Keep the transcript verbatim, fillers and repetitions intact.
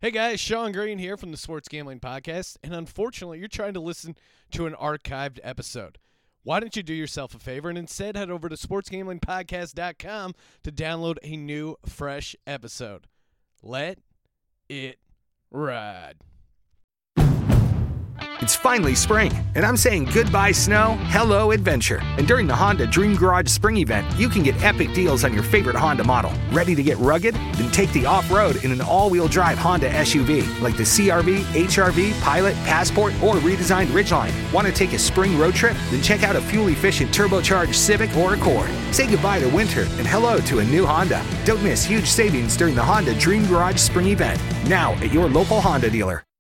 Hey guys, Sean Green here from the Sports Gambling Podcast, and unfortunately, you're trying to listen to an archived episode. Why don't you do yourself a favor and instead head over to sports gambling podcast dot com to download a new, fresh episode. Let it ride. It's finally spring, and I'm saying goodbye snow, hello adventure. And during the Honda Dream Garage Spring Event, you can get epic deals on your favorite Honda model. Ready to get rugged? Then take the off-road in an all-wheel drive Honda S U V, like the C R V, H R V, Pilot, Passport, or redesigned Ridgeline. Want to take a spring road trip? Then check out a fuel-efficient turbocharged Civic or Accord. Say goodbye to winter and hello to a new Honda. Don't miss huge savings during the Honda Dream Garage Spring Event, now at your local Honda dealer.